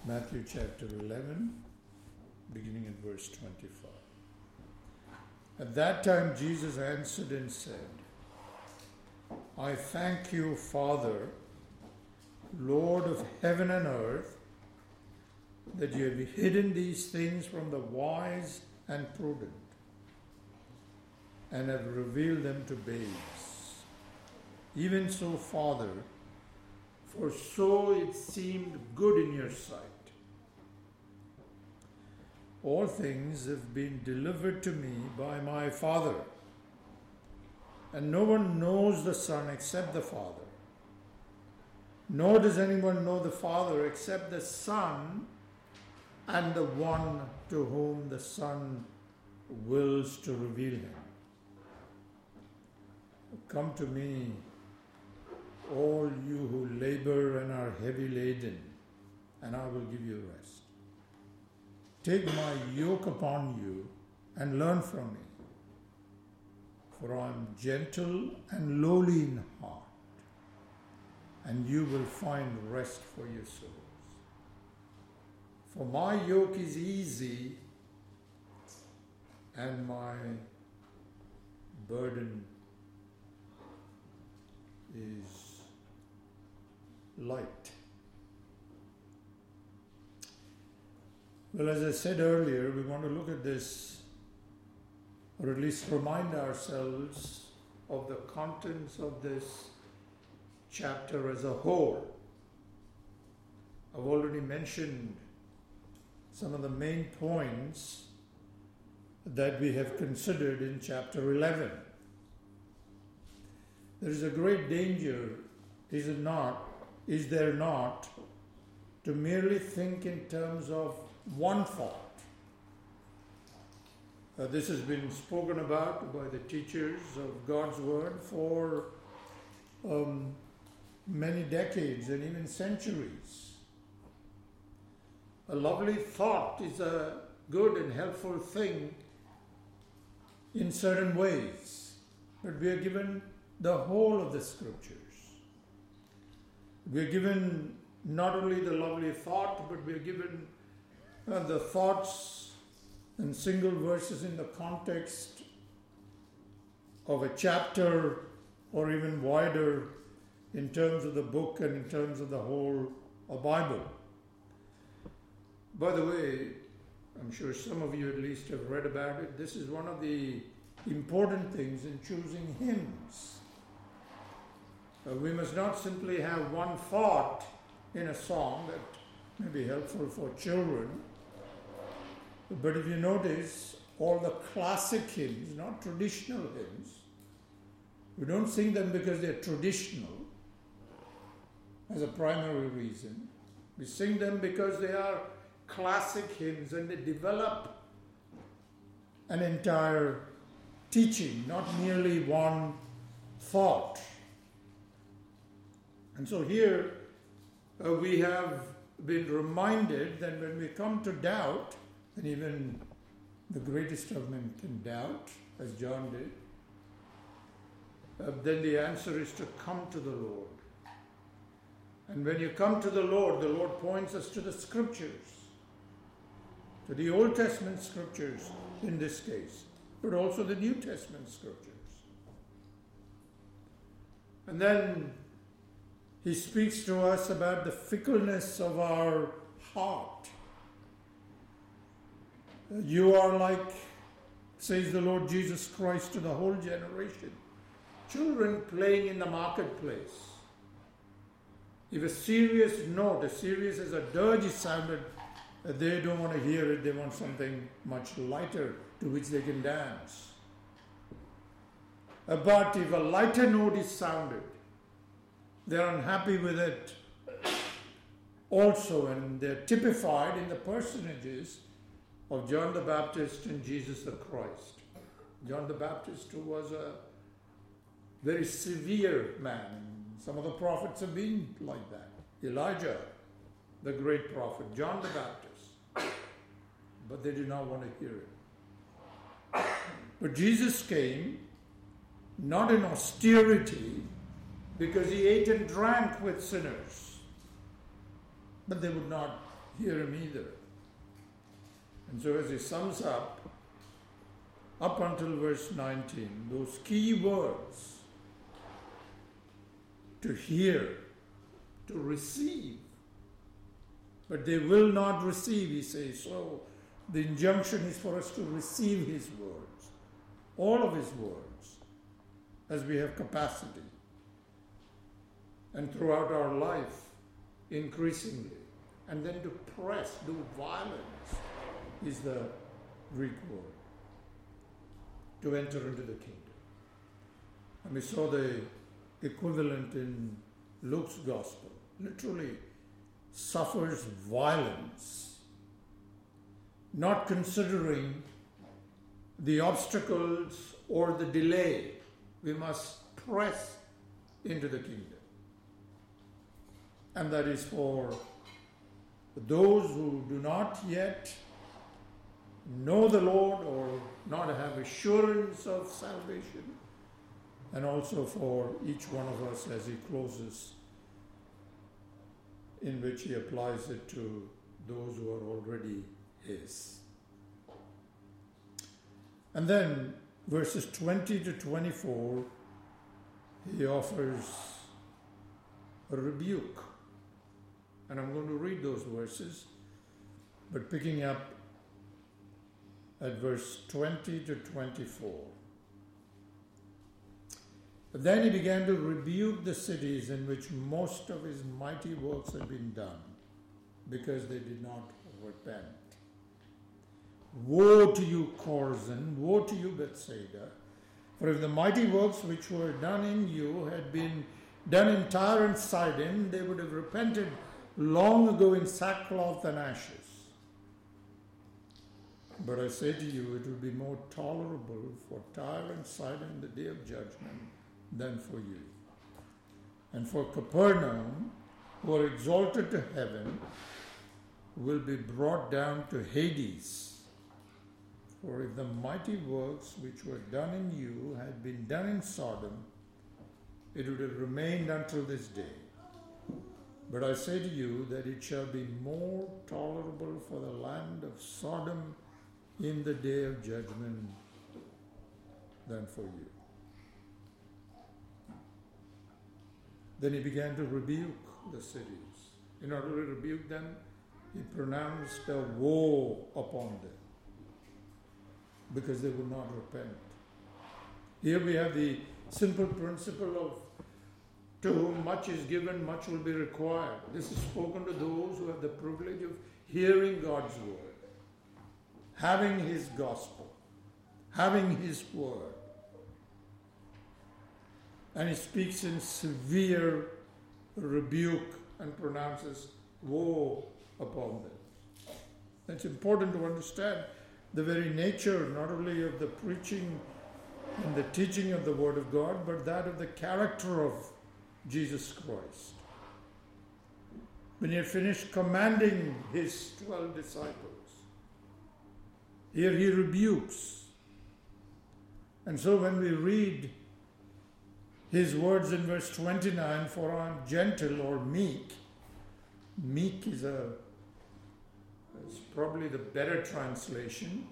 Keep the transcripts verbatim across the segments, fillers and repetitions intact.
Matthew chapter eleven, beginning at verse twenty-five. At that time Jesus answered and said, I thank you, Father, Lord of heaven and earth, that you have hidden these things from the wise and prudent, and have revealed them to babes. Even so, Father, for so it seemed good in your sight. All things have been delivered to me by my Father, and no one knows the Son except the Father. Nor does anyone know the Father except the Son and the one to whom the Son wills to reveal him. Come to me, all you who labor and are heavy laden, and I will give you rest. Take my yoke upon you and learn from me, for I am gentle and lowly in heart, and you will find rest for your souls. For my yoke is easy and my burden is light. Well, as I said earlier, we want to look at this, or at least remind ourselves of the contents of this chapter as a whole. I've already mentioned some of the main points that we have considered in chapter eleven. There is a great danger, is it not, is there not, to merely think in terms of one thought. Uh, this has been spoken about by the teachers of God's Word for um, many decades and even centuries. A lovely thought is a good and helpful thing in certain ways, but we are given the whole of the Scriptures. We are given not only the lovely thought, but we are given uh, the thoughts and single verses in the context of a chapter, or even wider in terms of the book and in terms of the whole of Bible. By the way, I'm sure some of you at least have read about it. This is one of the important things in choosing hymns. Uh, we must not simply have one thought in a song that may be helpful for children. But if you notice, all the classic hymns, not traditional hymns, we don't sing them because they're traditional as a primary reason. We sing them because they are classic hymns and they develop an entire teaching, not merely one thought. And so here uh, we have been reminded that when we come to doubt, and even the greatest of men can doubt, as John did, uh, then the answer is to come to the Lord. And when you come to the Lord, the Lord points us to the Scriptures, to the Old Testament Scriptures in this case, but also the New Testament Scriptures. And then he speaks to us about the fickleness of our heart. You are like, says the Lord Jesus Christ to the whole generation, children playing in the marketplace. If a serious note, as serious as a dirge is sounded, they don't want to hear it. They want something much lighter to which they can dance. But if a lighter note is sounded, they're unhappy with it also, and they're typified in the personages of John the Baptist and Jesus the Christ. John the Baptist, who was a very severe man. Some of the prophets have been like that. Elijah, the great prophet, John the Baptist. But they did not want to hear it. But Jesus came not in austerity, because he ate and drank with sinners. But they would not hear him either. And so as he sums up, up until verse nineteen, those key words, to hear, to receive, but they will not receive, he says. So the injunction is for us to receive his words, all of his words, as we have capacity. And throughout our life, increasingly. And then to press, do violence, is the Greek word, to enter into the kingdom. And we saw the equivalent in Luke's gospel. Literally suffers violence, not considering the obstacles or the delay. We must press into the kingdom. And that is for those who do not yet know the Lord or not have assurance of salvation, and also for each one of us as he closes, in which he applies it to those who are already his. And then verses twenty to twenty-four, he offers a rebuke. And I'm going to read those verses, but picking up at verse twenty to twenty-four. Then he began to rebuke the cities in which most of his mighty works had been done, because they did not repent. Woe to you, Chorazin! Woe to you, Bethsaida! For if the mighty works which were done in you had been done in Tyre and Sidon, they would have repented long ago in sackcloth and ashes. But I say to you, it will be more tolerable for Tyre and Sidon in the day of judgment than for you. And for Capernaum, who are exalted to heaven, will be brought down to Hades. For if the mighty works which were done in you had been done in Sodom, it would have remained until this day. But I say to you that it shall be more tolerable for the land of Sodom in the day of judgment than for you. Then he began to rebuke the cities. In order to rebuke them, he pronounced a woe upon them, because they would not repent. Here we have the simple principle of, to whom much is given, much will be required. This is spoken to those who have the privilege of hearing God's word, having his gospel, having his word. And he speaks in severe rebuke and pronounces woe upon them. It's important to understand the very nature not only of the preaching and the teaching of the Word of God, but that of the character of Jesus Christ. When he had finished commanding his twelve disciples, here he rebukes. And so when we read his words in verse twenty-nine, for I am gentle or meek, meek is a is probably the better translation.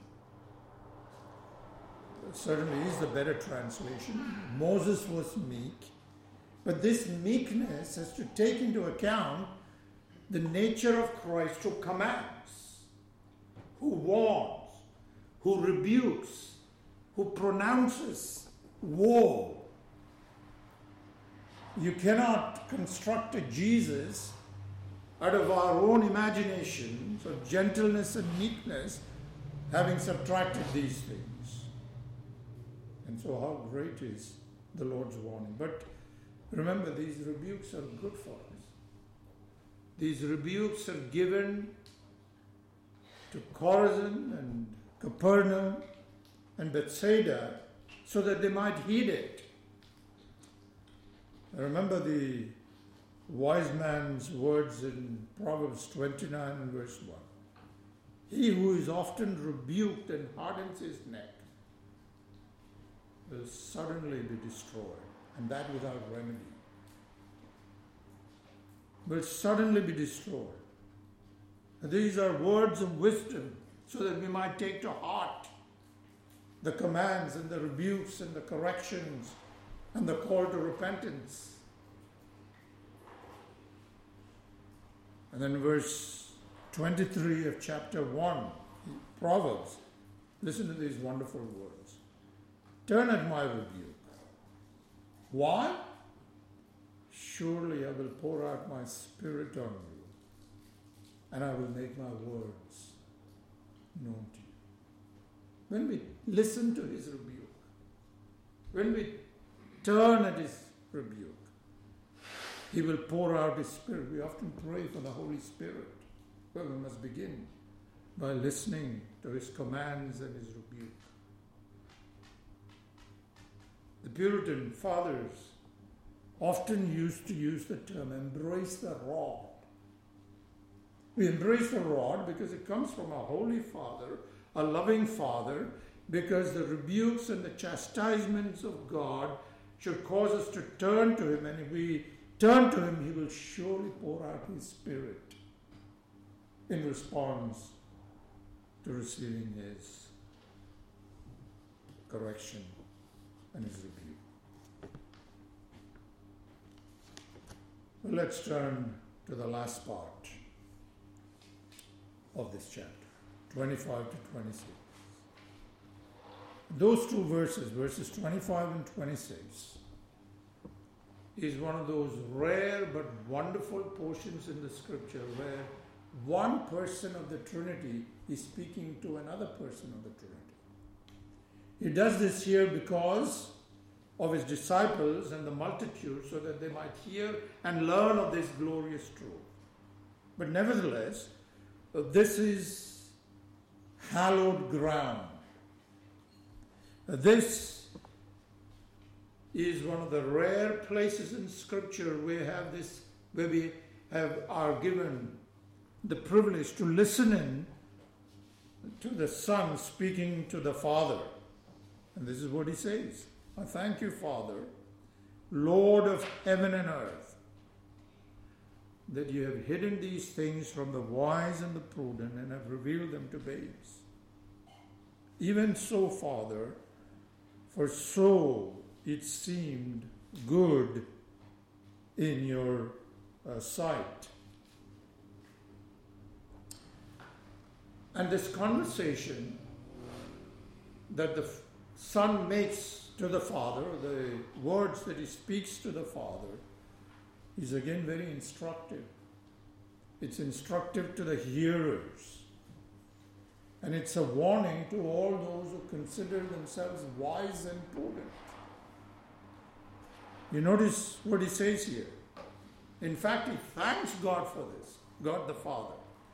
It certainly is the better translation. Moses was meek. But this meekness has to take into account the nature of Christ, who commands, who warns, who rebukes, who pronounces woe. You cannot construct a Jesus out of our own imaginations of gentleness and meekness, having subtracted these things. And so how great is the Lord's warning. But remember, these rebukes are good for us. These rebukes are given to Chorazin and Capernaum and Bethsaida so that they might heed it. I remember the wise man's words in Proverbs twenty-nine and verse one. He who is often rebuked and hardens his neck will suddenly be destroyed, and that without remedy. Will suddenly be destroyed. These are words of wisdom so that we might take to heart the commands and the rebukes and the corrections and the call to repentance. And then verse twenty-three of chapter one, Proverbs, listen to these wonderful words. Turn at my rebuke. Why? Surely I will pour out my spirit on you, and I will make my words known to you. When we listen to his rebuke, when we turn at his rebuke, he will pour out his spirit. We often pray for the Holy Spirit. Well, we must begin by listening to his commands and his rebuke. The Puritan fathers often used to use the term embrace the rod. We embrace the rod because it comes from a holy father, a loving father, because the rebukes and the chastisements of God should cause us to turn to him, and if we turn to him, he will surely pour out his spirit in response to receiving his correction and his rebuke. Well, let's turn to the last part of this chapter, twenty-five to twenty-six. Those two verses, verses twenty-five and twenty-six, is one of those rare but wonderful portions in the scripture where one person of the Trinity is speaking to another person of the Trinity. He does this here because of his disciples and the multitude, so that they might hear and learn of this glorious truth. But nevertheless, this is hallowed ground. This is one of the rare places in Scripture where we have this, where we have are given the privilege to listen in to the Son speaking to the Father. And this is what he says. I thank you, Father, Lord of heaven and earth, that you have hidden these things from the wise and the prudent and have revealed them to babes. Even so, Father, for so it seemed good in your uh, sight. And this conversation that the Son makes to the Father, the words that he speaks to the Father, is again very instructive. It's instructive to the hearers. And it's a warning to all those who consider themselves wise and prudent. You notice what he says here. In fact, he thanks God for this, God the Father.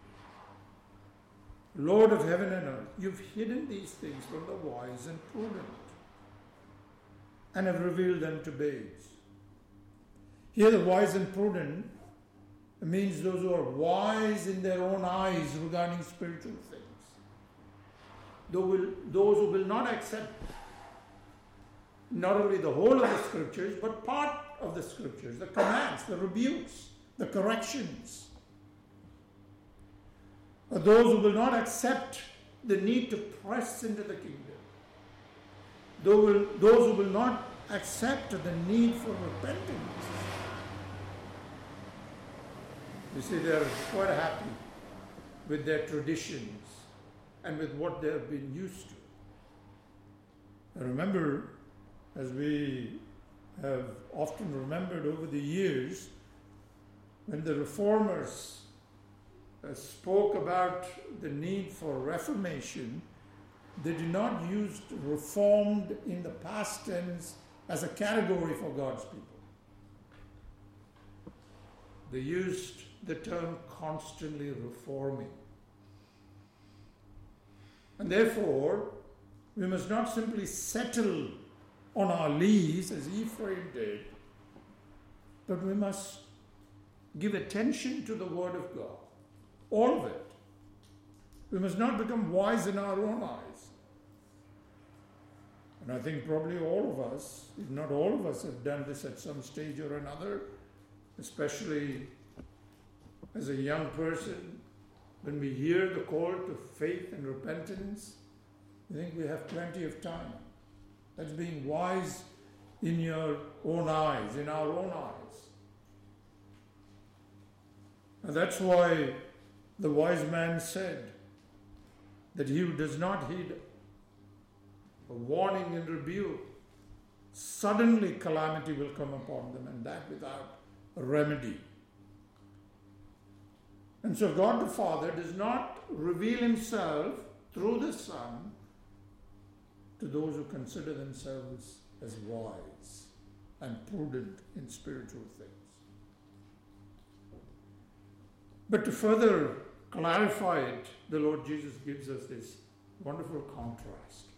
Lord of heaven and earth, you've hidden these things from the wise and prudent and have revealed them to babes. Here the wise and prudent means those who are wise in their own eyes regarding spiritual things. Those who will not accept not only the whole of the scriptures, but part of the scriptures, the commands, the rebukes, the corrections. Or those who will not accept the need to press into the kingdom. Those who will not accept the need for repentance. You see, they are quite happy with their traditions and with what they have been used to. I remember, as we have often remembered over the years, when the reformers uh, spoke about the need for reformation, they did not use reformed in the past tense as a category for God's people. They used the term constantly reforming. And therefore, we must not simply settle on our lees as Ephraim did, but we must give attention to the Word of God. All of it. We must not become wise in our own eyes. And I think probably all of us, if not all of us, have done this at some stage or another, especially as a young person when we hear the call to faith and repentance, I think we have plenty of time. That's being wise in your own eyes, in our own eyes. And that's why the wise man said that he who does not heed a warning and rebuke, suddenly calamity will come upon them, and that without a remedy. And so God the Father does not reveal himself through the Son to those who consider themselves as wise and prudent in spiritual things. But to further clarify it, the Lord Jesus gives us this wonderful contrast.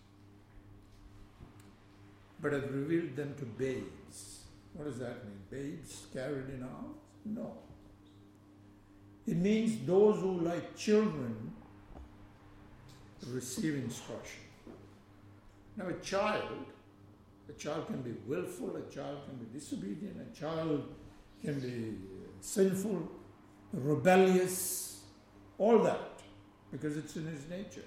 But have revealed them to babes. What does that mean? Babes carried in arms? No. It means those who, like children, receive instruction. Now, a child, a child can be willful, a child can be disobedient, a child can be sinful, rebellious, all that, because it's in his nature.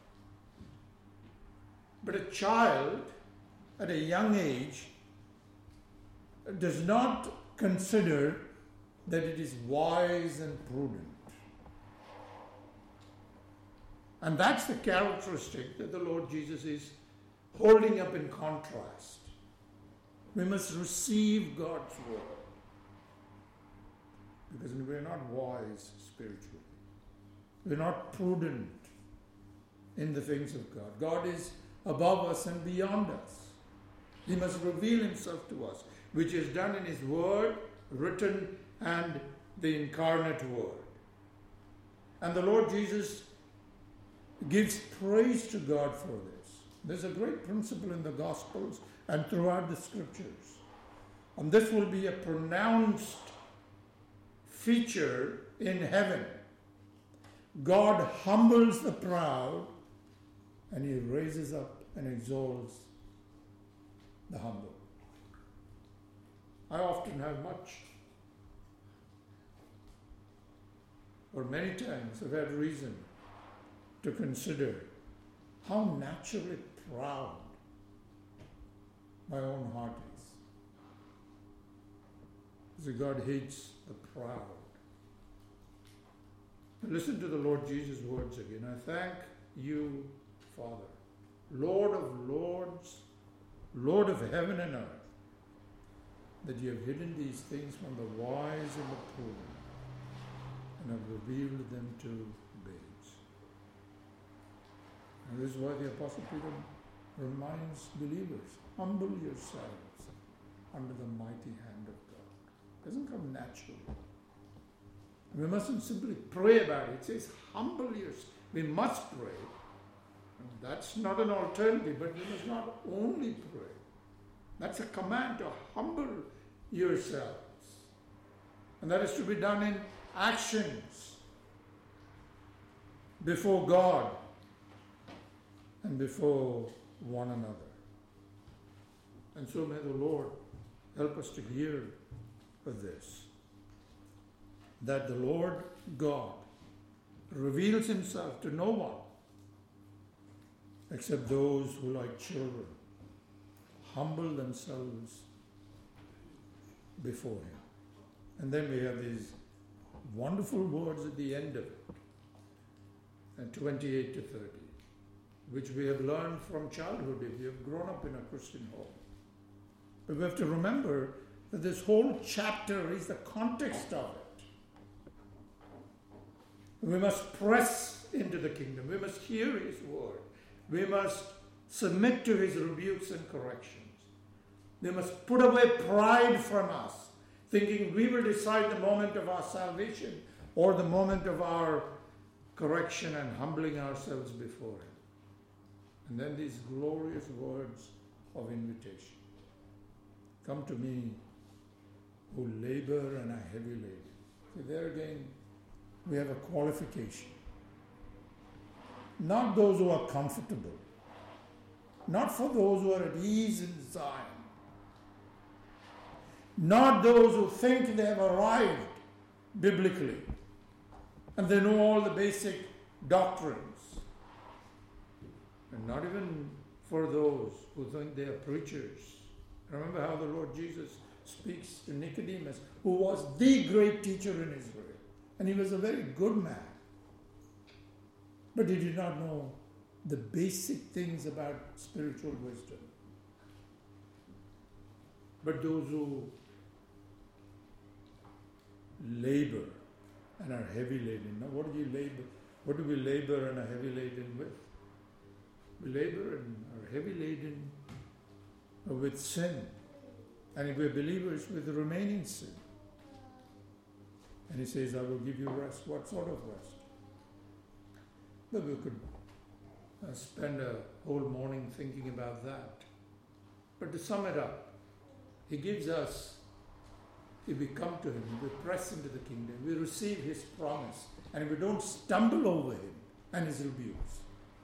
But a child at a young age does not consider that it is wise and prudent. And that's the characteristic that the Lord Jesus is holding up in contrast. We must receive God's word, because we're not wise spiritually. We're not prudent in the things of God. God is above us and beyond us. He must reveal himself to us, which is done in his word, written, and the incarnate word. And the Lord Jesus gives praise to God for this. There's a great principle in the Gospels and throughout the Scriptures. And this will be a pronounced feature in heaven. God humbles the proud and he raises up and exalts the humble. I often have much, or many times have had reason to consider how naturally proud my own heart is. So God hates the proud. Listen to the Lord Jesus' words again. I thank you, Father, Lord of lords, Lord of heaven and earth, that you have hidden these things from the wise and the prudent and have revealed them to babes. And this is why the Apostle Peter reminds believers, humble yourselves under the mighty hand of God. It doesn't come naturally. We mustn't simply pray about it. It says, humble yourselves. We must pray. And that's not an alternative, but we must not only pray. That's a command to humble yourselves. And that is to be done in actions before God and before one another. And so may the Lord help us to hear of this, that the Lord God reveals himself to no one except those who, like children, humble themselves before him. And then we have these wonderful words at the end of it, and twenty-eight to thirty, which we have learned from childhood if we have grown up in a Christian home. But we have to remember that this whole chapter is the context of it. We must press into the kingdom. We must hear his word. We must submit to his rebukes and corrections. We must put away pride from us, thinking we will decide the moment of our salvation or the moment of our correction and humbling ourselves before him. And then these glorious words of invitation. Come to me who labor and are heavy laden. So there again, we have a qualification. Not those who are comfortable. Not for those who are at ease in Zion. Not those who think they have arrived biblically and they know all the basic doctrines. And not even for those who think they are preachers. Remember how the Lord Jesus speaks to Nicodemus, who was the great teacher in Israel. And he was a very good man. But he did not know the basic things about spiritual wisdom. But those who labor and are heavy laden. Now what do you labor? What do we labor and are heavy laden with? We labor and are heavy laden with sin. And if we're believers, with the remaining sin. And he says, I will give you rest. What sort of rest? But we could uh, spend a whole morning thinking about that. But to sum it up, he gives us, if we come to him, we press into the kingdom, we receive his promise, and we don't stumble over him and his rebukes,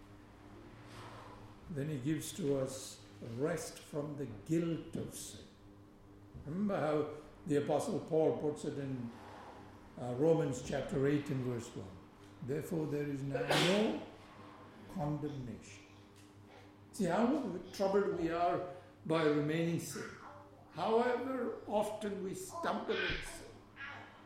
then he gives to us rest from the guilt of sin. Remember how the Apostle Paul puts it in uh, Romans chapter eight and verse one. Therefore there is now no condemnation. See how troubled we are by remaining sin. However often we stumble in sin.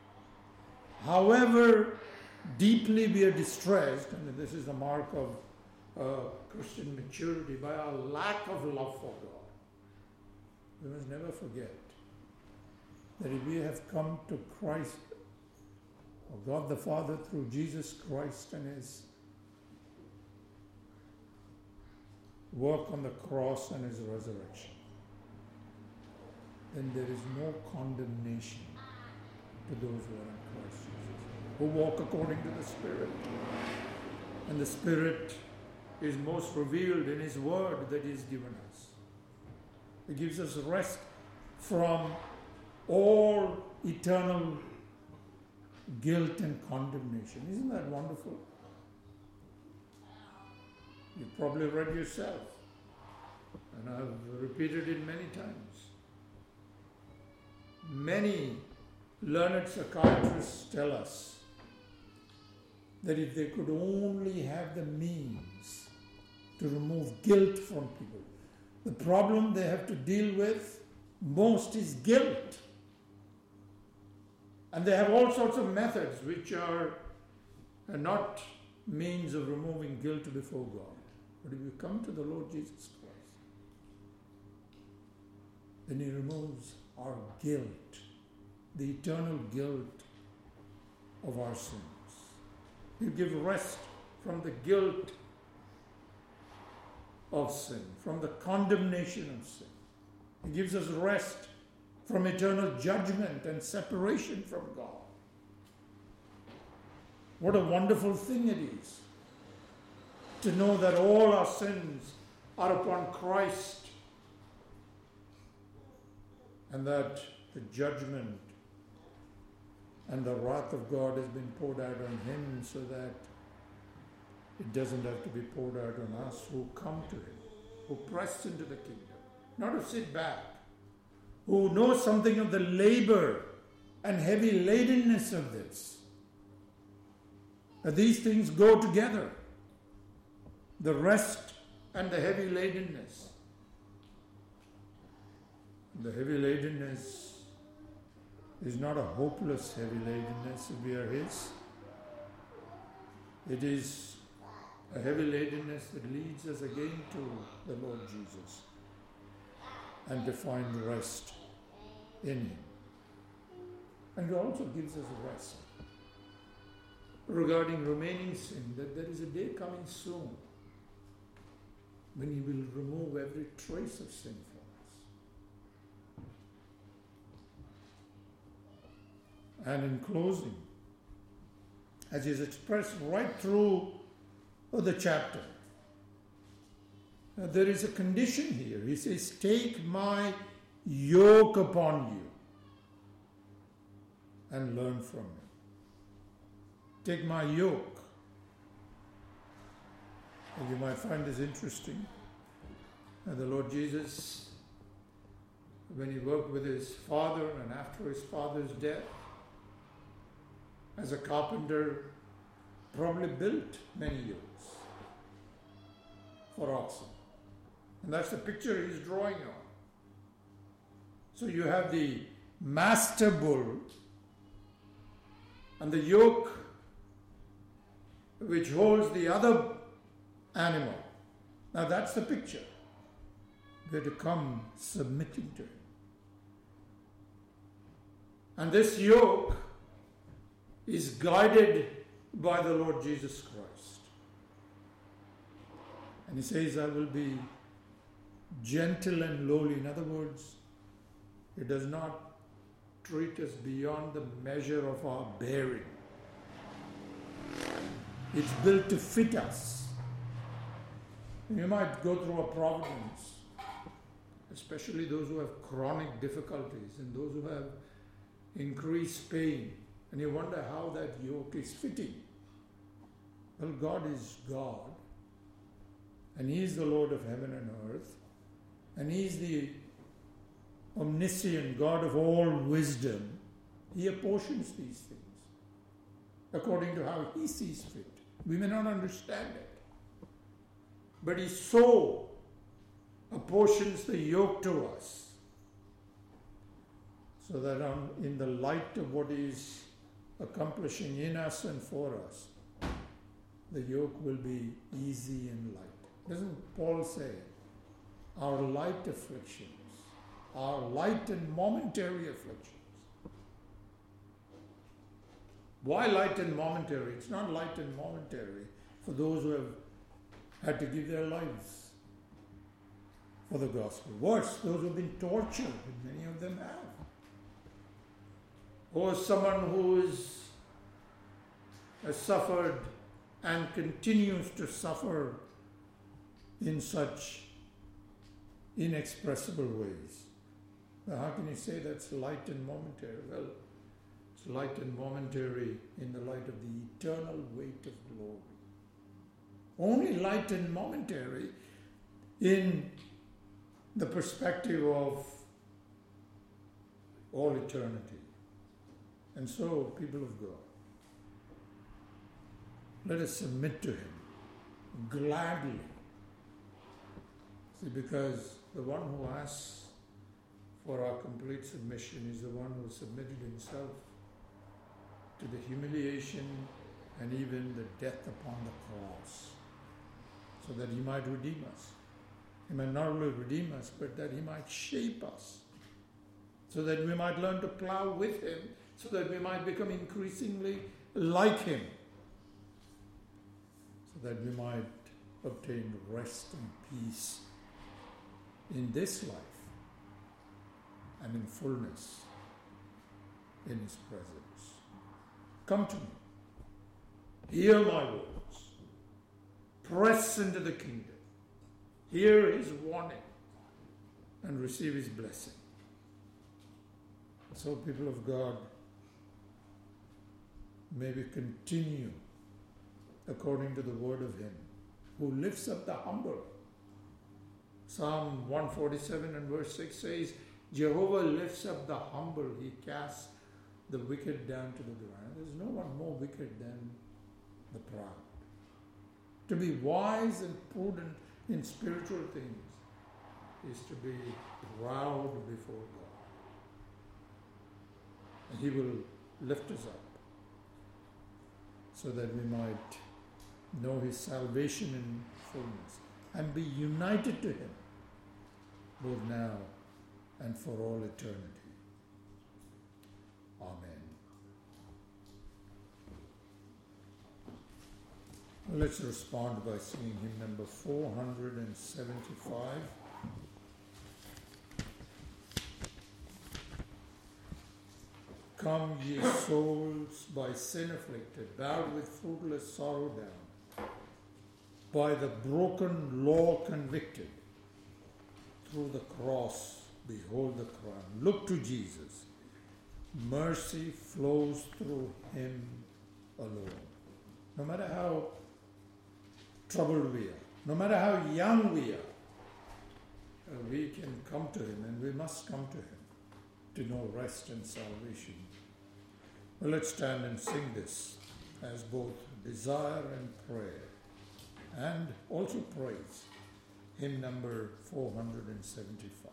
However deeply we are distressed, and this is the mark of uh, Christian maturity, by our lack of love for God. We must never forget that if we have come to Christ, or God the Father through Jesus Christ and his work on the cross and his resurrection, then there is no condemnation to those who are in Christ Jesus, who walk according to the Spirit. And the Spirit is most revealed in his word that he has given us. It gives us rest from all eternal guilt and condemnation. Isn't that wonderful? You've probably read yourself, and I've repeated it many times. Many learned psychiatrists tell us that if they could only have the means to remove guilt from people, the problem they have to deal with most is guilt. And they have all sorts of methods which are not means of removing guilt before God. But if you come to the Lord Jesus Christ, then he removes our guilt, the eternal guilt of our sins. He'll give rest from the guilt of sin, from the condemnation of sin. He gives us rest from eternal judgment and separation from God. What a wonderful thing it is to know that all our sins are upon Christ, and that the judgment and the wrath of God has been poured out on him, so that it doesn't have to be poured out on us who come to him, who press into the kingdom, not to sit back, who know something of the labor and heavy ladenness of this. That these things go together, the rest and the heavy ladenness. The heavy ladenness is not a hopeless heavy ladenness if we are his. It is a heavy ladenness that leads us again to the Lord Jesus and to find rest in him. And it also gives us rest regarding remaining sin, that there is a day coming soon when he will remove every trace of sin from us. And in closing, as is expressed right through the chapter, there is a condition here. He says, take my yoke upon you and learn from me. Take my yoke. And you might find this interesting. And the Lord Jesus, when he worked with his father and after his father's death, as a carpenter, probably built many yokes for oxen. And that's the picture he's drawing on. So you have the master bull and the yoke which holds the other animal. Now that's the picture. We're to come submitting to him. And this yoke is guided by the Lord Jesus Christ. And he says, I will be gentle and lowly. In other words, he does not treat us beyond the measure of our bearing. It's built to fit us. You might go through a providence, especially those who have chronic difficulties and those who have increased pain, and you wonder how that yoke is fitting. Well, God is God, and He is the Lord of heaven and earth, and He is the omniscient God of all wisdom. He apportions these things according to how He sees fit. We may not understand it, but He so apportions the yoke to us so that on, in the light of what He is accomplishing in us and for us, the yoke will be easy and light. Doesn't Paul say, our light afflictions, our light and momentary afflictions? Why light and momentary? It's not light and momentary for those who have had to give their lives for the gospel. Worse, those who have been tortured, and many of them have. Or someone who is, has suffered and continues to suffer in such inexpressible ways. Now, how can you say that's light and momentary? Well, it's light and momentary in the light of the eternal weight of glory. Only light and momentary in the perspective of all eternity. And so, people of God, let us submit to Him gladly. See, because the one who asks for our complete submission is the one who submitted himself to the humiliation and even the death upon the cross, so that He might redeem us. He might not only redeem us, but that He might shape us, so that we might learn to plow with Him, so that we might become increasingly like Him, so that we might obtain rest and peace in this life and in fullness in His presence. Come to me. Hear my words. Press into the kingdom. Hear His warning and receive His blessing. So, people of God, may we continue according to the word of Him who lifts up the humble. Psalm one forty-seven and verse six says, Jehovah lifts up the humble, He casts the wicked down to the ground. There's no one more wicked than the proud. To be wise and prudent in spiritual things is to be proud before God. And He will lift us up so that we might know His salvation in fullness and be united to Him both now and for all eternity. Amen. Let's respond by singing hymn number four hundred seventy-five. Come, ye souls by sin afflicted, bowed with fruitless sorrow down, by the broken law convicted, through the cross behold the crown. Look to Jesus. Mercy flows through Him alone. No matter how troubled we are, no matter how young we are, uh, we can come to Him, and we must come to Him to know rest and salvation. Well, let's stand and sing this as both desire and prayer, and also praise. Hymn number four hundred seventy-five.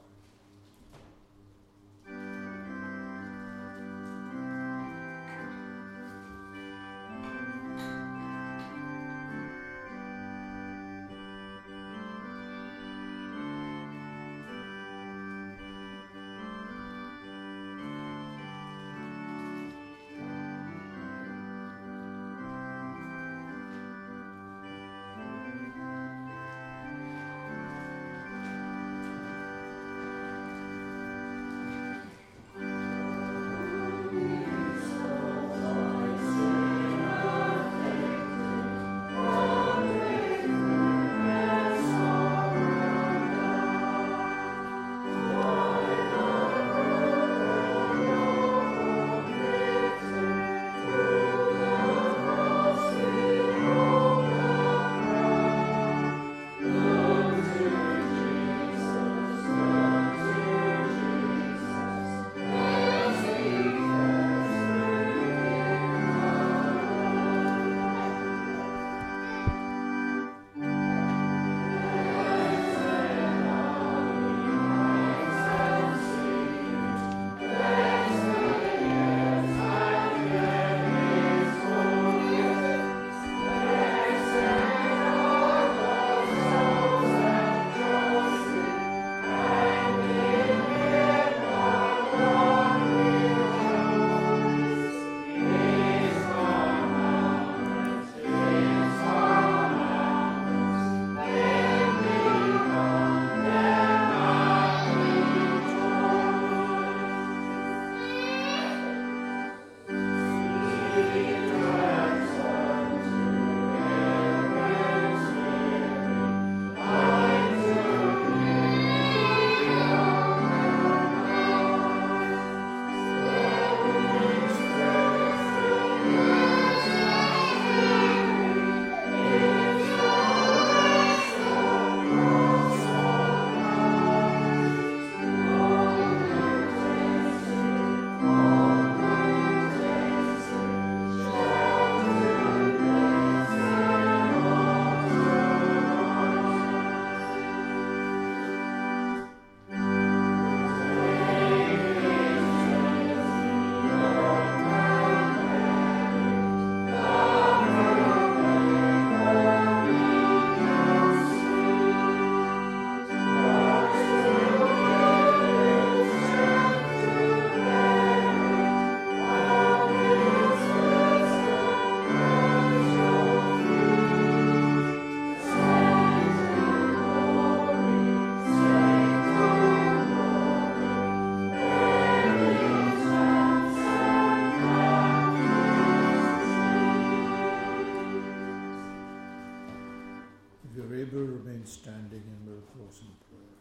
Standing and we'll close in prayer.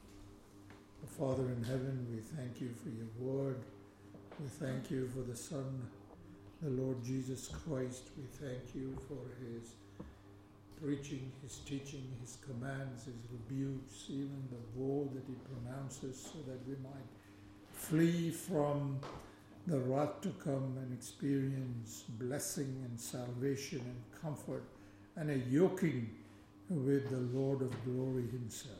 Father in heaven, we thank you for your word. We thank you for the Son, the Lord Jesus Christ. We thank you for his preaching, his teaching, his commands, his rebukes, even the woe that he pronounces, so that we might flee from the wrath to come and experience blessing and salvation and comfort and a yoking with the Lord of glory himself.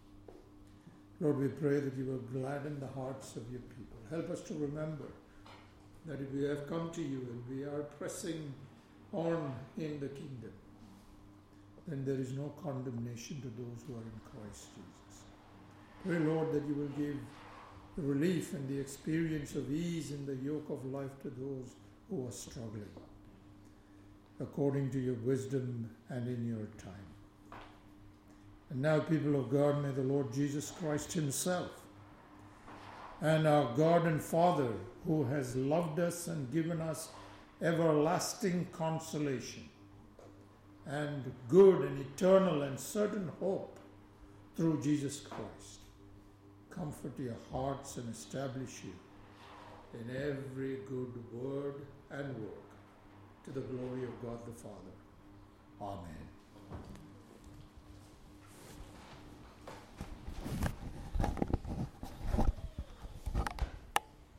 Lord, we pray that you will gladden the hearts of your people. Help us to remember that if we have come to you and we are pressing on in the kingdom, then there is no condemnation to those who are in Christ Jesus. Pray, Lord, that you will give relief and the experience of ease in the yoke of life to those who are struggling, according to your wisdom and in your time. And now, people of God, may the Lord Jesus Christ himself and our God and Father, who has loved us and given us everlasting consolation and good and eternal and certain hope through Jesus Christ, comfort your hearts and establish you in every good word and work to the glory of God the Father. Amen.